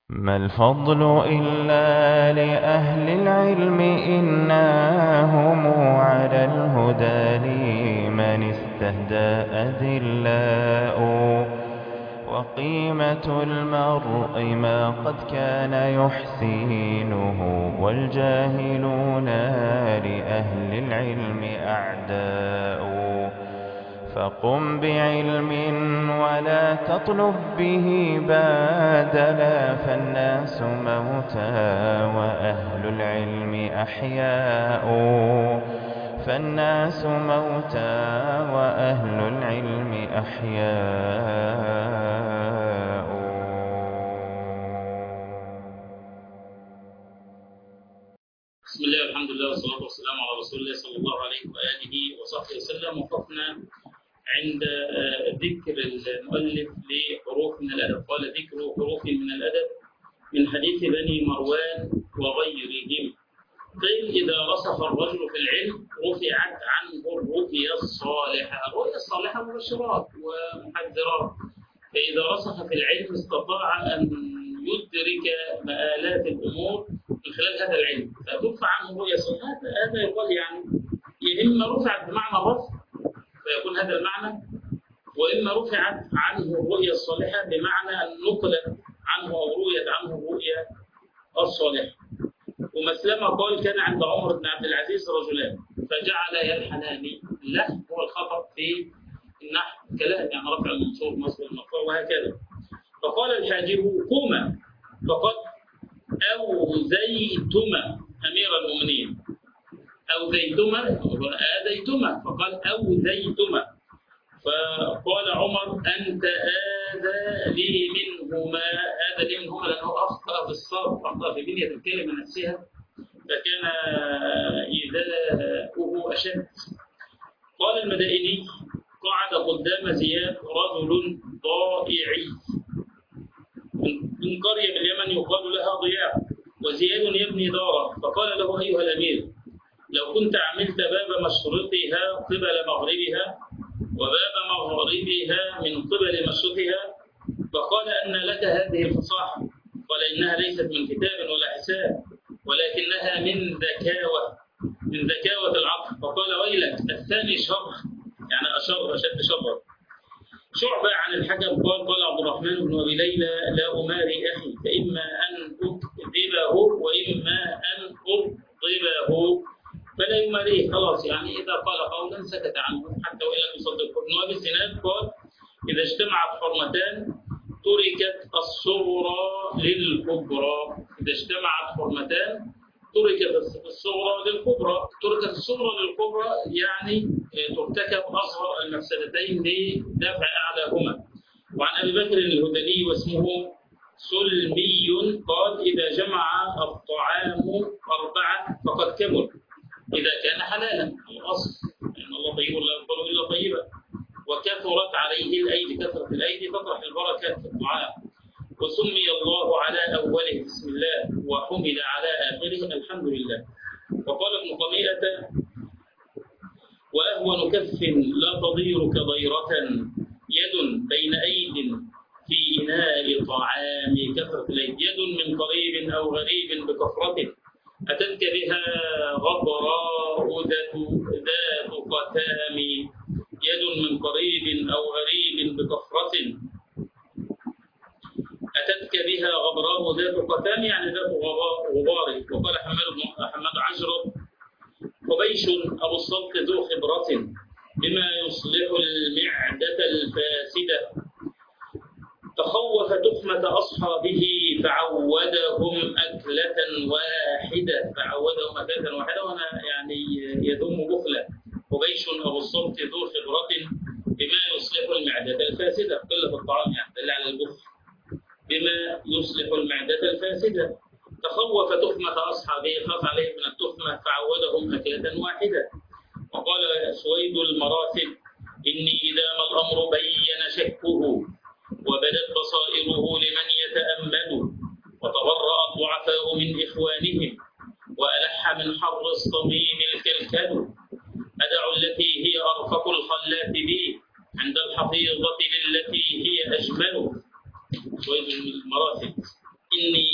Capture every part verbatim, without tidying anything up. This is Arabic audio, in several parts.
ما الفضل إلا لأهل العلم إنهم على الهدى لمن استهدى أدلاء وقيمة المرء ما قد كان يحسينه والجاهلون لأهل العلم أعداء فقم بعلم ولا تطلب به بادلا فالناس موتى وأهل العلم أحياء فالناس موتى وأهل العلم أحياء. بسم الله والحمد لله والصلاة والسلام على رسول الله صلى الله عليه وآله وصحبه وسلم. وقفنا عند ذكر المؤلف لحروف من الأدب. قال: ذكر حروف من الأدب من حديث بني مروان وغيرهم. قيل: إذا رسخ الرجل في العلم رفعت عنه الرؤيا الصالحة. الرؤيا الصالحة مبشرات ومحذرات، فإذا رسخ في العلم استطاع أن يدرك مآلات الأمور من خلال هذا العلم، فترفع عنه الرؤيا الصالحة. هذا يقال يعني إما رفعت بمعنى الرفع فيكون هذا المعنى، وإما رفعت عنه الرؤيا الصالحة بمعنى أن نقلت عنه أو رويت عنه الرؤيا الصالحة. ومسلمة قال: كان عند عمر بن عبد العزيز رجلان فجعل يلحنان. اللحن هو الخطأ في النحو، كلام يعني رفع المنصوب نصب المرفوع وهكذا. فقال الحاجب: قوما، فقد أوذيتما أمير المؤمنين. أوذيتما آذيتما، فقال أوذيتما. فقال عمر: أنت آذى لي منهما. آذى لي منهما لأنه أخطأ في الصرف، أخطأ في بنية الكلمة نفسها، فكان إيذاؤه أشد. قال المدائني: قعد قدام زياد رجل ضائعي من قرية باليمن يقال لها ضياع، وزياد يبني دارا، فقال له: أيها الأمير، لو كنت عملت باب مشرقها قبل مغربها وباب مغربها من قبل مشرقها. فقال: أن لك هذه الفصاحة؟ قال: إنها ليست من كتاب ولا حساب، ولكنها من ذكاوة من ذكاوة العقل. فقال: ويلك، الثاني شر، يعني أشر أشد شرا. شعبة عن الحكم قال: قال عبد الرحمن بن أبي ليلى: لا أماري أخي، فإما أن أكذبه وإما أن أغضبه، فلا يماريه. خلاص، يعني إذا قال قولا سكت عنه حتى وإن لم يصدقه. ابن أبي الزناد قال: إذا اجتمعت حرمتان تركت الصغرى للكبرى. إذا اجتمعت حرمتان تركت الصغرى للكبرى. تركت الصغرى للكبرى يعني ترتكب أصغر المفسدتين لدفع أعلاهما. وعن أبي بكر الهذلي واسمه سلمي قال: إذا جمع الطعام أربعة فقد كمل، إذا كان حلالا. الأصل أن الله طيب لا يقبل إلا طيبا. وكثرت عليه الأيدي، كثرة الأيدي تطرح البركة في الطعام. وسمي الله على أوله بسم الله، وحمد على آخره الحمد لله. وقال ابن قميئة: وأهون كف لا تضير كضيرة، يد بين أيد في إناء طعام. كثرة الأيدي، يد من قريب أو غريب بكثرة، أتتك بها غبراء ذات قتام. يد من قريب أو غريب بكثرة، أتتك بها غبراء ذات قتام، يعني ذات غبار. وقال حماد بن حماد عجرب: قبيش أبو الصلت ذو خبرة بما يصلح المعدة الفاسدة، تخوف تخمة أصحابه فعودهم أكلة واحدة. فعودهم أكلة واحدة، وأنا يعني يذم بخلة. قبيش أبو الصلت ذو خبرة بما يصلح المعدة الفاسدة، قلة الطعام يعني دل على البخل. بما يصلح المعدة الفاسدة، تخوف تخمة أصحابه، خاف عليهم من التخمة فعودهم أكلة واحدة. وقال سويد المراثد: إني إذا ما الأمر بين شكه وبدت بصائره لمن يتأمل، وتبرأ الضعفاء من إخوانهم وألح من حر الصميم الكلكل. أدع التي هي أرفق الخلات بي عند الحفيظة بالتي هي أجمل. سويد المراثد: إني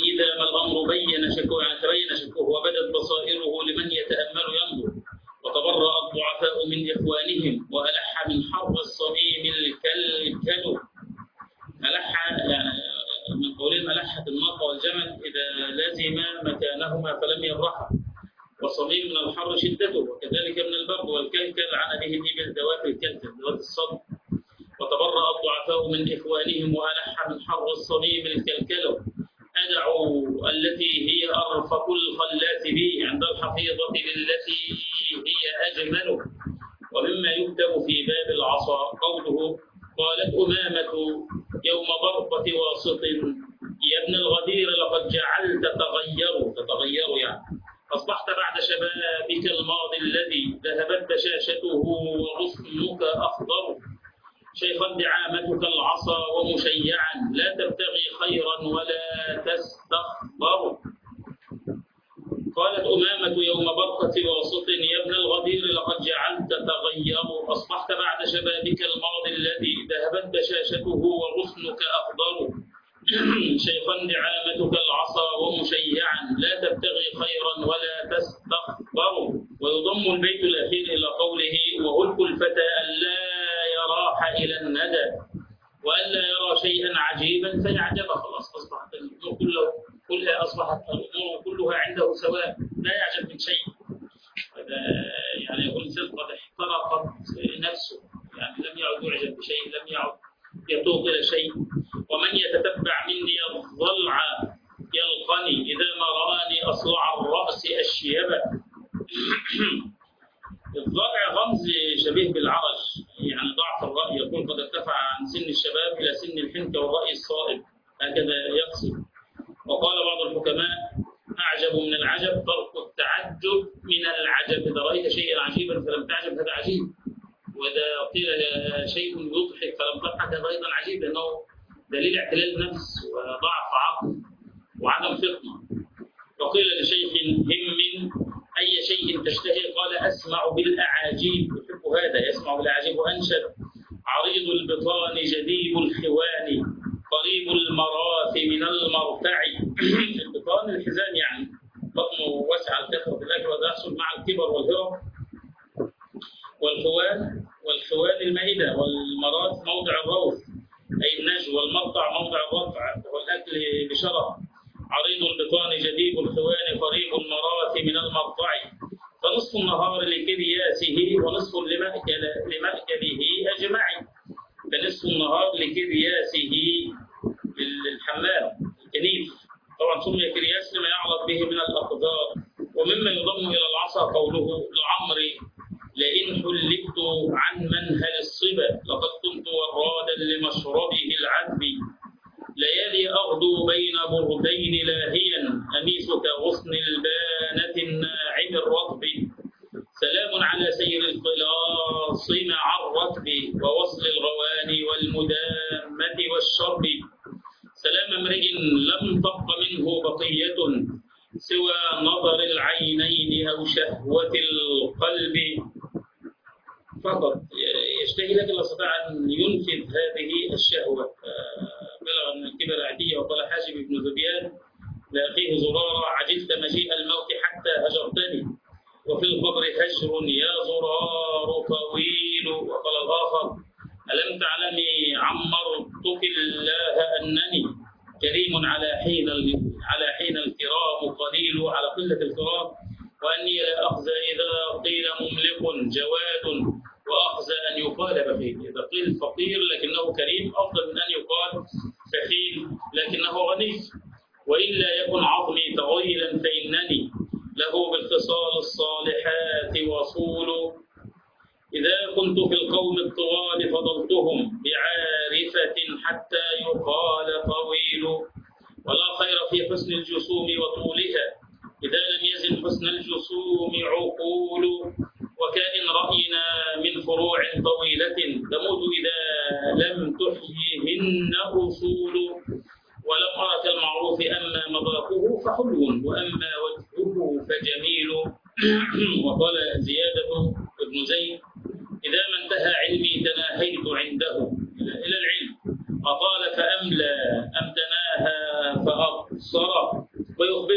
الأمر بين شكوه يعني تبين شكوه وبدت بصائره لمن يتأمل ينظر، وتبرأ الضعفاء من إخوانهم، وألح من حر الصميم الكلكل. ألح يعني من قولهم ألحت الناقة والجمل إذا لزم مكانهما فلم يبرحا، وصميم من الحر شدته، وكذلك من البرد. والكلكل عن به الإبل ذوات الكلكل ذوات الصدر. وتبرأ الضعفاء من إخوانهم وألح من حر الصميم الكلكل. أدعوا التي هي أرفق الخلات بي عند الحفيظة بالتي هي أجمل. ومما يكتب في باب العصا قوله: قالت أمامة يوم برقة واسط يا ابن الغدير لقد جعلت تغير تتغير يعني أصبحت بعد شبابك الماضي الذي ذهبت بشاشته وغصنك أخضر. شيخا دعامتك العصا ومشيعا لا تبتغي خيرا ولا تستخبر. قالت أمامة يوم برقة واسط يا ابن الغدير لقد جعلت تغير أصبحت بعد شبابك الماضي الذي ذهبت بشاشته وغصنك أخضر. شيخا دعامتك العصا ومشيعا لا تبتغي خيرا ولا تستخبر. ويضم البيت الأخير إلى قوله: وهلك الفتى ألا يراح إلى الندى وألا يرى شيئا عجيبا فيعجب. خلاص أصبحت الأمور كلها كلها أصبحت الأمور كلها عنده سواء، لا يعجب من شيء. يعني يقول الإنسان قد احترقت نفسه، يعني لم يعد يعجب بشيء، لم يعد يتوق إلى شيء. ومن يتتبع مني الضلع يلقني إذا ما رآني أصلع الرأس أشيبا. الضلع غمز شبيه بالعرج، يعني ضعف الرأي، يكون قد ارتفع عن سن الشباب إلى سن الحنكة والرأي الصائب، هكذا يقصد. وقال بعض الحكماء: أعجب من العجب ترك التعجب من العجب. إذا رأيت شيئا عجيبا فلم تعجب هذا عجيب، وإذا قيل شيء يضحك فلم تضحك هذا أيضا عجيب، لأنه دليل اعتلال نفس وضعف عقل وعدم فطنة. وقيل لشيخ هم أي شيء تشتهي؟ قال: أسمع بالأعاجيب. يحب هذا، يسمع بالأعاجيب. وأنشد: عريض البطان جديب الخوان قريب المراث من المرتع. البطان الحزام، يعني بطنه واسع الكثرة في الأكل، وده يحصل مع الكبر والهرم. والخوان والخوان المائدة، والمراث موضع الروث أي النجو، والمرتع موضع الرفع والأكل بشرف. عريض البطان جديب الخوان قريب المراث من المرتع. فنصف النهار لكرياسه ونصف لمأكل لمأكله أجمع. فنصف النهار لكرياسه للحمام الكنيف، طبعا سمي كرياس لما يعرض به من الأقدار. ومما يضم إلى العصا قوله: لعمري لئن حلبت عن منهل الصبا لقد كنت ورادا لمشربه العذب. ليالي أغدو بين بردين لاهيا أميس كغصن البانة الناعم الرطب. سلام على سير الخلاص مع الركب ووصل الغواني والمدامة والشرب. سلام امرئ لم تبق منه بقية سوى نظر العينين أو شهوة القلب فقط. يشتهي لكن لا يستطيع أن ينفذ هذه الشهوة. بلغ من الكبر عتية. وقال حاجب بن ذبيان لأخيه زرارة: عجلت مجيء الموت حتى هجرتني وفي القبر هجر يا زرار طويل. وقال الآخر: ألم تعلمي عمرتك الله أنني كريم على حين على حين الكرام قليل، على قلة الكرام، وأني لا أخزى إذا قيل مملك جواد وأخزى أن يقال بخيل. إذا قيل فقير لكنه كريم أفضل من أن يقال بخيل لكنه غني. وإلا يكن عظمي طويلا فإنني له بالخصال الصالحات وصول. إذا كنت في القوم الطوال فضلتهم بعارفة حتى يقال طويل. ولا خير في حسن الجسوم وطولها إذا لم يزن حسن الجسوم عقول. وكائن رأينا من فروع طويلة تموت إذا لم تحييهن أصول. ولم أرك المعروف أما مذاقه فحلو وأما وجهه فجميل. وقال زيادة بن زيد: إذا ما انتهى علمي تناهيت عنده إلى العلم أطال فأملى أم تناهى فأقصر. ويخبر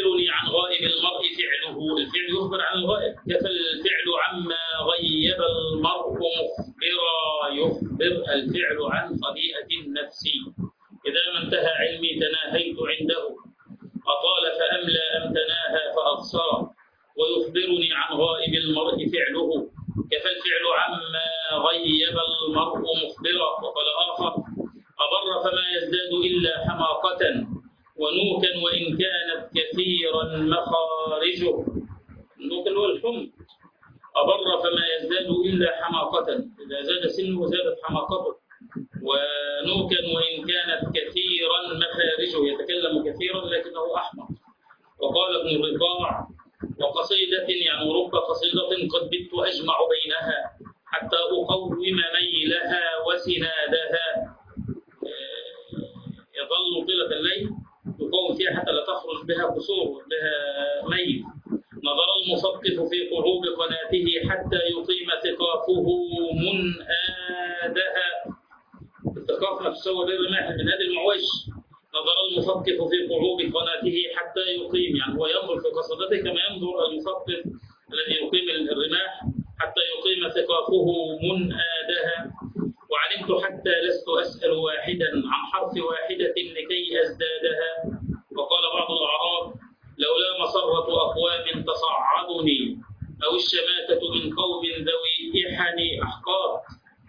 فأخبر الفعل عن خليئة النفس. إذا ما انتهى علمي تناهيت عنده، أطال فأملى أم تناهى فأقصر، ويخبرني عن غائب المرء فعله، كفى الفعل عما غيب المرء مخبرا. وقال آخر: أبر فما يزداد إلا حماقة، ونوكا وإن كانت كثيرا مخارجه. النوك هو الحمق. أبر فما يزداد إلا حماقة، إذا زاد سنه زادت حماقته. ونوكا وإن كانت كثيرا مخارجه، يتكلم كثيرا لكنه أحمق. وقال ابن الرقاع: وقصيدة يعني رب قصيدة قد بت أجمع بينها حتى أقوم ميلها وسنادها. يظل طيلة الليل يقوم فيها حتى لا تخرج بها قصور بها ميل. نظر المثقف في قعوب قناته حتى يقيم ثقافه منآدها. الثقاف نفسه هو بالرماح من هذه المعوش. نظر المثقف في قعوب قناته حتى يقيم، يعني هو ينظر في قصيدته كما ينظر المثقف الذي يقيم الرماح حتى يقيم ثقافه منآدها. وعلمت حتى لست أسأل واحدا عن حرف واحدة لكي أزدادها. وقال بعض الأعراب: لولا مسرة أقوام تصعدني، أو الشماتة من قوم ذوي إحن أحقاد،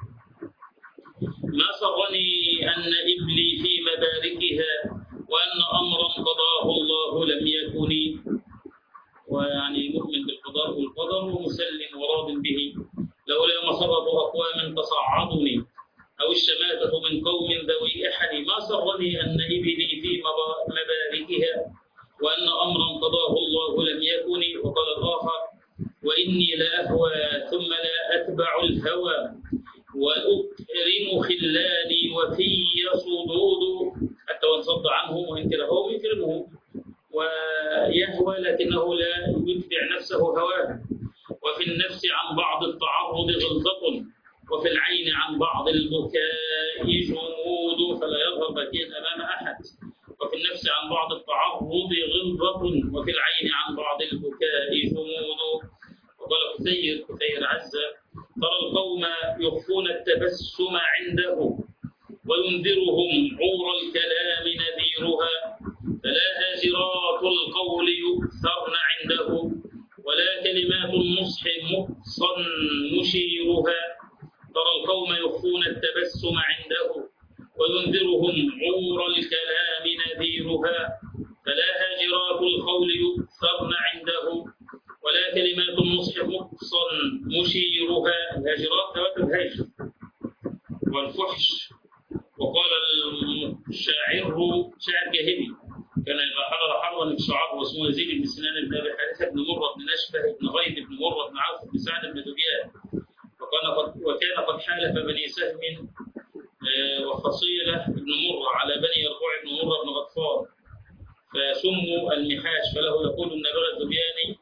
ما سرني أن إبلي في مباركها، وأن أمرا قضاه الله لم يكن. ويعني مؤمن بالقضاء والقدر ومسلم وراض به. لولا مسرة أقوام تصعدني، أو الشماتة من قوم ذوي إحن، ما سرني أن إبلي في مباركها، وأن أمرا قضاه الله لم يكن. وقال الآخر: وإني لأهوى ثم لا أتبع الهوى، وأكرم خلاني وفي صدود، حتى وانصد عنهم وإن كرههم يكرمهم. ويهوى لكنه لا يتبع نفسه هواه. وفي النفس عن بعض التعرض غلظة، وفي العين عن بعض البكاء جمود، فلا يظهر باكيا أمام أحد. وفي النفس عن بعض التعرض غلظة، وفي العين عن بعض البكاء جمود. وقال كثير كثير عزة: ترى القوم يخفون التبسم عنده، وينذرهم عور الكلام نذيرها، فلا هاجرات القول يؤثرن عنده، ولا كلمات النصح مقصا مشيرها. ترى القوم يخفون التبسم عنده، وينذرهم عور الكلام نذيرها، فلا هاجرات القول يؤثرن عنده، ولا كلمات النصح مقصا مشيرها. الهاجرات ثواب الهاجر والفحش. وقال الشاعر شاعر جاهلي كان إذا حضر حربا الشعراء واسمه يزيد بن سنان بن أبي حارثة بن مرة بن نشبه بن غيث بن مرة بن عوف بن سعد بن ذبيان، وكان قد حالف بني سهم وفصيلة بن مرة على بني يربوع بن مرة بن غطفان، فسموا المحاش، فله يقول النبغ الذبياني: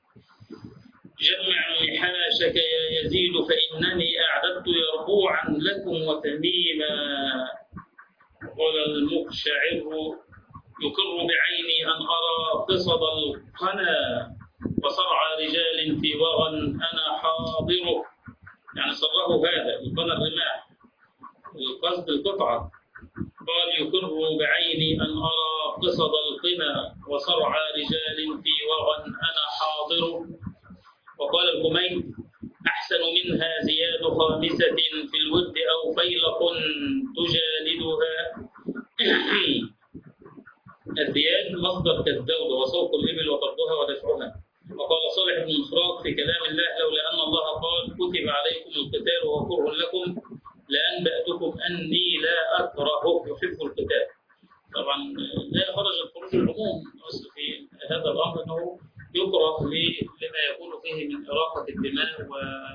جمع محاشك يا يزيد فإنني أعددت يربوعا لكم وتميما. قال المقشعر: يقر بعيني أن أرى قصد القنا، وصرع رجال في وغى أنا حاضره. يعني سره هذا القنا الرماح، القصد القطعة. قال: يقر بعيني أن أرى قصد القنا، وصرع رجال في وغى أنا حاضره. وقال الحميد: أحسن منها زياد خامسة في الود أو فيلق تجالدها. الزياد مصدر كالزود، وسوق الإبل وطردها ودفعها. وقال صالح بن مخراق في كلام الله: لولا أن الله قال كتب عليكم القتال وهو كره لكم لأنبأتكم أني لا أكره يحب القتال. طبعا لا خرج الخروج العموم، أصل في هذا الأمر أنه يكره لما يكون فيه من إراقة الدماء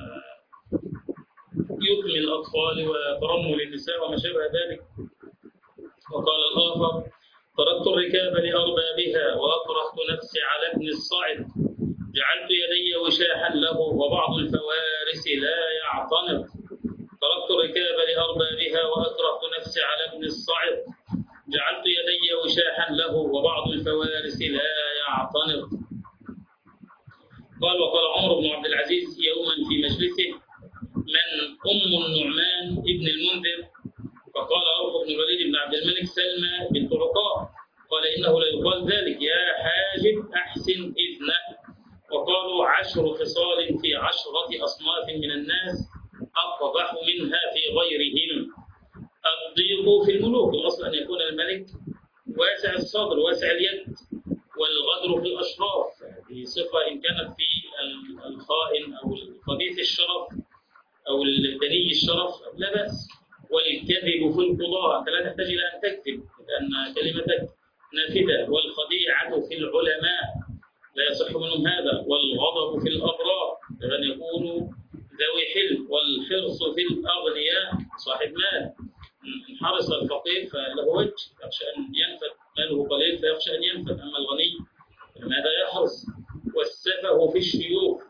ويكمل الأطفال وترمل النساء وما شابه ذلك. وقال الآخر: تركت الركاب لأربابها وأكرهت نفسي على ابن الصعد، جعلت يدي وشاحا له وبعض الفوارس لا يعتنق. تركت الركاب لأربابها وأكرهت نفسي على ابن الصعد، جعلت يدي وشاحا له وبعض الفوارس لا يعتنق. قال: وقال عمر بن عبد العزيز يوما في مجلسه: من أم النعمان ابن المنذر؟ فقال عروة بن الوليد بن عبد الملك سلمى بنت عقاب. قال إنه لا يقال ذلك، يا حاجب أحسن إذنه. وقالوا عشر خصال في عشرة أصناف من الناس أقبح منها في غيرهم. الضيق في الملوك، الأصل أن يكون الملك واسع الصدر واسع اليد، والغدر في الأشراف، هذه صفة إن كانت في الخائن أو الخبيث الشرف أو الدني الشرف لا بأس. والكذب في القضاء، أنت لا تحتاج إلى أن تكذب لأن كلمتك نافذة. والخديعة في العلماء لا يصح منهم هذا. والغضب في الأبرار لأن يكونوا ذوي حلم. والحرص في الأغنياء صاحب مال، إن حرص الفقير فله وجه، يخشى أن ينفد، ماله قليل فيخشى أن ينفد، أما الغني ماذا يحرص. والسفه في الشيوخ،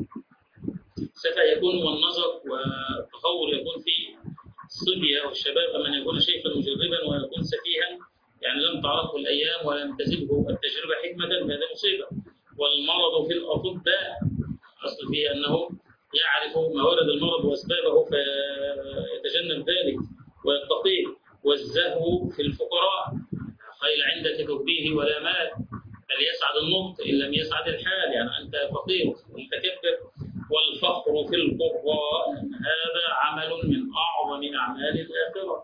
السفه يكون والنظر والتخور يكون في الصبية والشباب، أما أن يكون شيخا مجربا ويكون سفيها يعني لم تعرفه الأيام ولم تزده التجربة حكمة، هذا مصيبة. والمرض في الأطباء، أصل فيه أنه يعرف موارد المرض وأسبابه فيتجنب ذلك ويتقيه. والزهو في الفقراء، خيل عندك تهديه ولا مال، بل يسعد النطق إن لم يسعد الحال، يعني أنت فقير متكبر. والفخر في القراء، هذا عمل من أعظم أعمال الآخرة،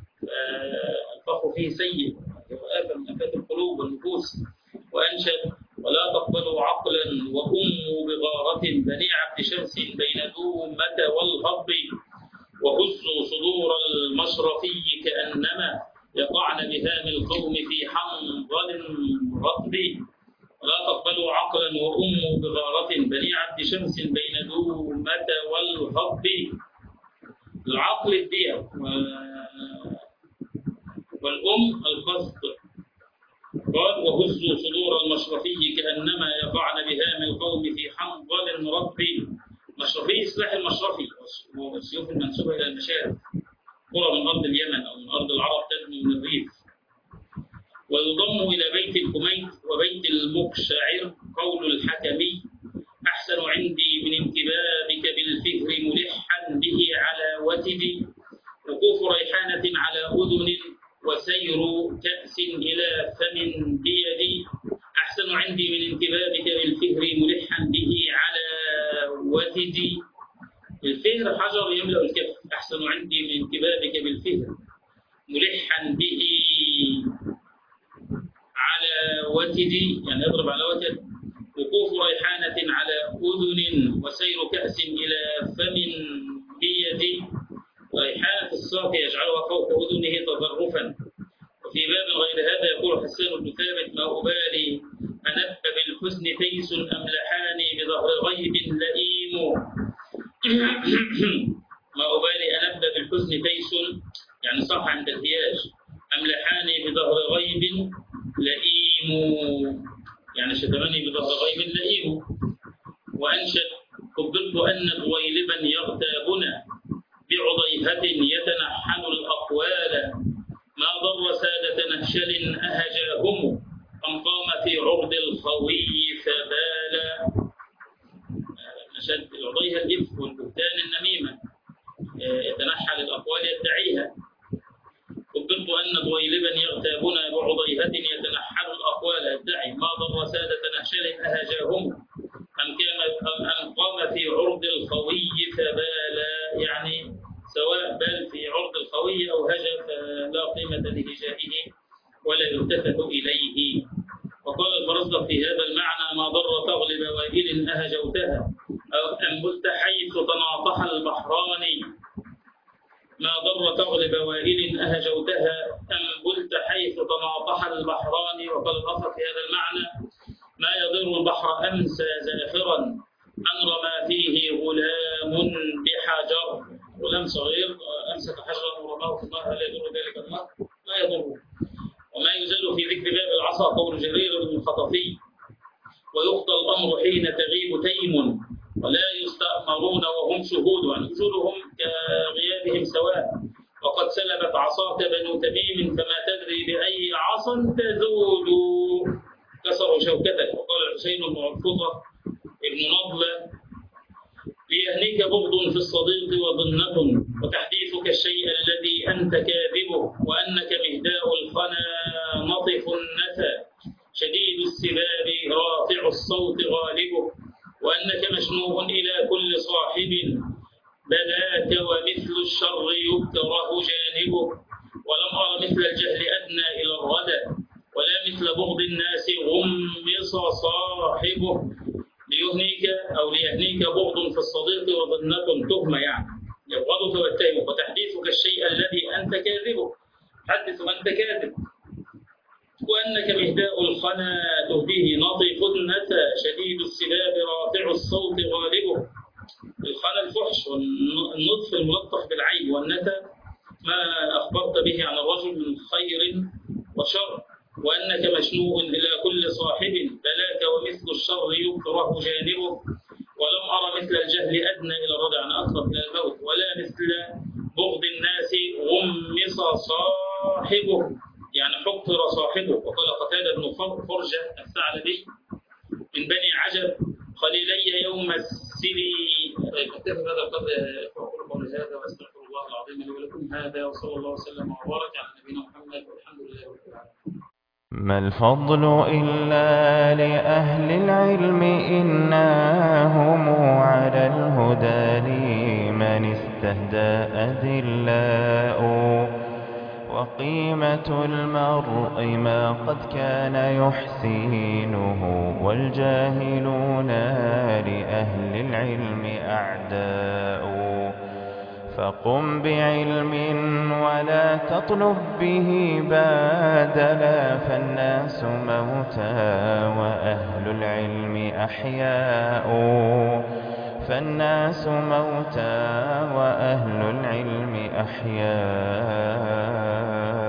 الفخر فيه سيء، آفة من آفات القلوب والنفوس. وأنشد ولا تقبلوا عقلا وأموا بغارة بني عبد شمس بين دومة والهض. وهزوا صدور المشرفي كأنما يقعن بهام القوم في حنظل رطب. ولا تقبلوا عقلا وأموا بغارة بني عبد شمس بين دومة والهض. العقل الدية والأم القصد. قال وهزوا صدور المشرفي كأنما يقعن بهام القوم في حنظل رطب. مشرفي سلاح المشرفي والسيوف المنسوبة إلى المشارف، قرى من أرض اليمن أو من أرض العرب تدنو من الريف. ويضم إلى بيت الكميت وبيت المقشعر قول الحكمي أحسن عندي من انكبابك بالفكر ملحا به على وتد. وقوف ريحانة على أذن وسير كأس إلى فم بيدي. أحسن عندي من انكبابك بالفكر ملحا به على وتد. الفهر حجر يملأ الكف، أحسن عندي من انكبابك بالفهر ملحا به على وتد، يعني يضرب على وتد. وقوف ريحانة على أذن وسير كأس إلى فم بيد. ريحانة الساق يجعلها فوق أذنه تظرفا. وفي باب غير هذا يقول حسان بن ثابت ما أبالي أنب بالحزن تيس أم لحاني بظهر غيب لئيم. ما أبالي أنب بالحزن تيس يعني صح عند الهياج، أم لحاني بظهر غيب لئيم يعني شتمني بظهر غيب لئيم. وأنشد قبلت أن ضويلبا يغتابنا بعضيهة يتنحن الأقوال. ما ضر سادة نهشل أهجاهم أم قام في عرض الخوي فبالا. نشد العضيها الإفك والبهتان النميمة، يتنحل الأقوال يدعيها. قبلت أن ضويلبا يغتابنا بعضيهة يتنحل الأقوال يدعي. ما ضر سادة نهشل أهجاهم أم أم قام في عرض الخوي فبالا، يعني سواء بال في عرض الخوي أو هجا فلا قيمة لهجائه ولا يلتفت إليه. وقال الفرزدق في هذا المعنى ما ضر تغلب وائل أهجوتها أو أنبلت حيث تناطح البحران. ما ضر تغلب وائل أهجوتها أنبلت حيث تناطح البحران. وقال الآخر في هذا المعنى ما يضر البحر أمسى زافرا أن رمى فيه غلام بحجر. غلام صغير أمسك حجرا ورماه في النهر، هل يضر ذلك النهر؟ ما يضره. وما يزال في ذكر باب العصا قول جرير بن الخطفي ويقضى الأمر حين تغيب تيم ولا يستأمرون وهم شهود، يعني وجودهم كغيابهم سواء. وقد سلبت عصاك بنو تميم فما تدري بأي عصا تذود كسروا شوكتك. وقال الحسين بن عرفطة ابن نضلة وليهنيك بغض في الصديق وظنة، وتحديثك الشيء الذي أنت كاذبه، وأنك مهداء الخنا نطف النسى شديد السباب رافع الصوت غالبه، وأنك مشنوع إلى كل صاحب بلاك ومثل الشر يكره جانبه، ولم أر مثل الجهل أدنى إلى الردى، ولا مثل بغض الناس غمص صاحبه. ليهنيك أو ليهنيك بغض في الصديق وظنة تهمة، يعني يبغضك ويتهمك، وتحديثك الشيء الذي أنت كاذبه، حدث وأنت كاذب، وأنك مهداء الخنا تهديه نطيف النسى شديد السباب رافع الصوت غالبه. الخنا الفحش والنطف الملطخ بالعين، والنسى ما أخبرت به عن الرجل من خير وشر، وأنك مشنوء إلى كل صاحب بلاك ومثل الشر يكره جانبه، ولم أرى مثل الجهل أدنى إلى الردى، عن أقرب إلى الموت، ولا مثل بغض الناس غمص صاحبه، يعني حقر صاحبه. وقال قتادة بن فرجة الثعلبي من بني عجب خليلي يوم السري. أكتفي بهذا القدر وأقول قولي هذا وأستغفر الله العظيم لي ولكم هذا، وصلى الله وسلم وبارك على نبينا محمد والحمد لله رب العالمين. ما الفضل إلا لأهل العلم إنهم على الهدى لمن استهدى أدلاء، وقيمة المرء ما قد كان يحسينه، والجاهلون لأهل العلم أعداء. فقم بعلم ولا تطلب به بادلا، فالناس موتى وأهل العلم أحياء، فالناس موتى وأهل العلم أحياء.